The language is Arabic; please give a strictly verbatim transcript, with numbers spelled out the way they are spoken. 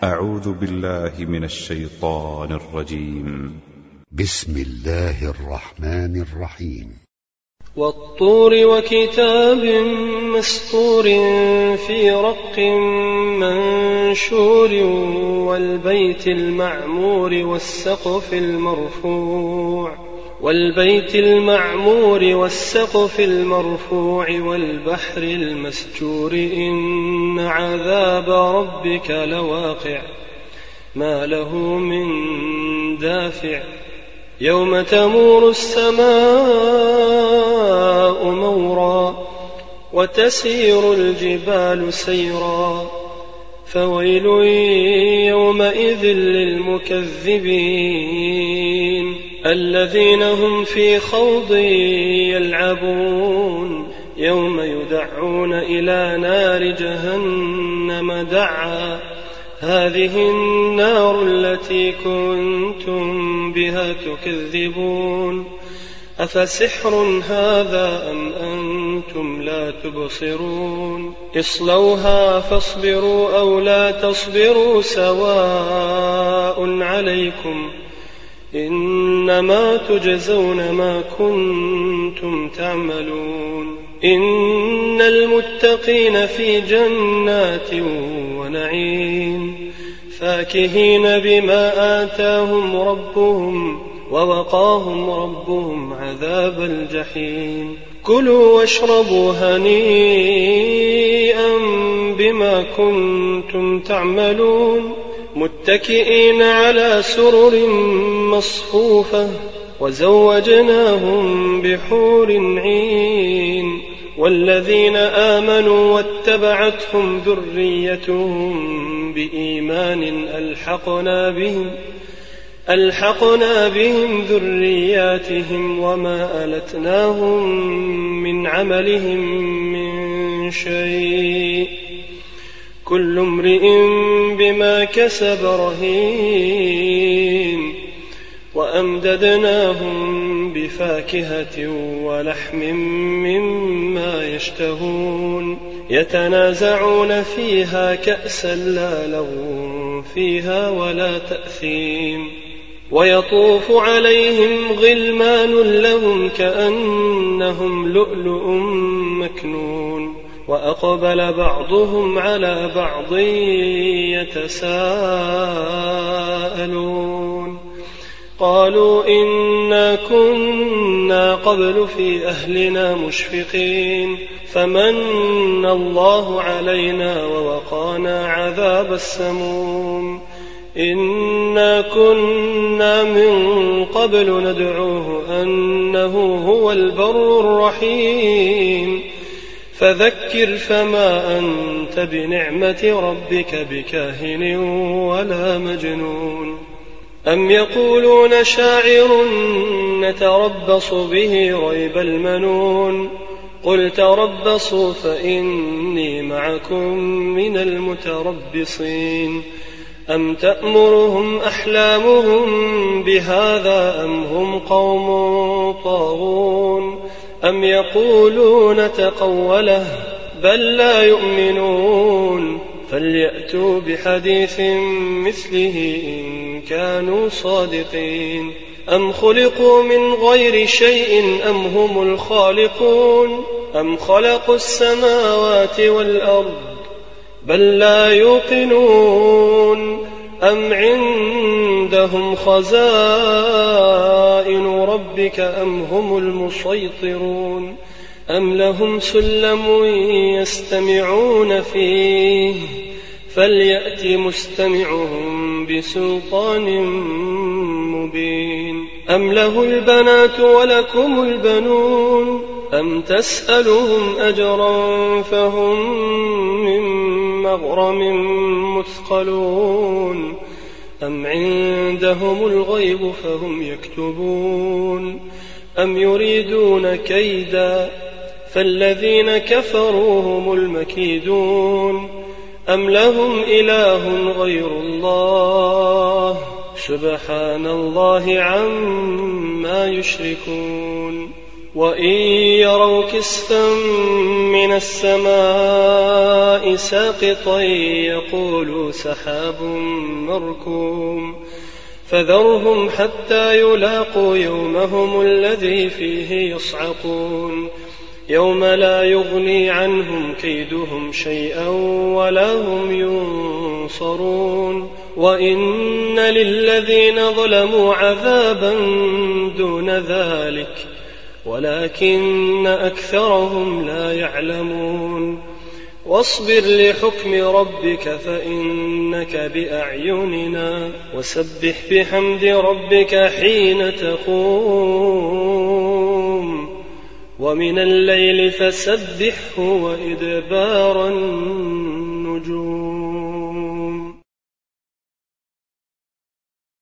أعوذ بالله من الشيطان الرجيم. بسم الله الرحمن الرحيم. والطور وكتاب مسطور في رق منشور والبيت المعمور والسقف المرفوع والبيت المعمور والسقف المرفوع والبحر المسجور إن عذاب ربك لواقع ما له من دافع يوم تمور السماء مورا وتسير الجبال سيرا فويل يومئذ للمكذبين الذين هم في خوض يلعبون يوم يدعون إلى نار جهنم دعا هذه النار التي كنتم بها تكذبون أفسحر هذا أم أنتم لا تبصرون اصلوها فاصبروا أو لا تصبروا سواء عليكم إنما تجزون ما كنتم تعملون إن المتقين في جنات ونعيم فاكهين بما آتاهم ربهم ووقاهم ربهم عذاب الجحيم كلوا واشربوا هنيئا بما كنتم تعملون متكئين على سرر مصفوفة وزوجناهم بحور عين والذين آمنوا واتبعتهم ذريتهم بإيمان ألحقنا بهم ألحقنا بهم ذرياتهم وما ألتناهم من عملهم من شيء كل امرئ بما كسب رهين وأمددناهم بفاكهة ولحم مما يشتهون يتنازعون فيها كأسا لا لغو فيها ولا تأثيم ويطوف عليهم غلمان لهم كأنهم لؤلؤ مكنون وأقبل بعضهم على بعض يتساءلون قالوا إنا كنا قبل في أهلنا مشفقين فمن الله علينا ووقانا عذاب السموم إنا كنا من قبل ندعوه أنه هو البر الرحيم فذكر فما أنت بنعمة ربك بكاهن ولا مجنون أم يقولون شاعر نتربص به ريب المنون قل تربصوا فإني معكم من المتربصين أم تأمرهم أحلامهم بهذا أم هم قوم طاغون أم يقولون تقوله بل لا يؤمنون فليأتوا بحديث مثله إن كانوا صادقين أم خلقوا من غير شيء أم هم الخالقون أم خلقوا السماوات والأرض بل لا يوقنون أم عندهم خزائن ربك أم هم المسيطرون أم لهم سلم يستمعون فيه فليأت مستمعهم بسلطان مبين أم له البنات ولكم البنون أم تسألهم أجرا فهم من مغرم مثقلون أم عندهم الغيب فهم يكتبون أم يريدون كيدا فالذين كفروا هم المكيدون أم لهم إله غير الله سبحان الله عما يشركون وإن يروا كسفا من السماء ساقطا يقولوا سحاب مركوم فذرهم حتى يلاقوا يومهم الذي فيه يصعقون يوم لا يغني عنهم كيدهم شيئا ولا هم ينصرون وإن للذين ظلموا عذابا دون ذلك ولكن أكثرهم لا يعلمون واصبر لحكم ربك فإنك بأعيننا وسبح بحمد ربك حين تقوم ومن الليل فسبحه وإدبار النجوم.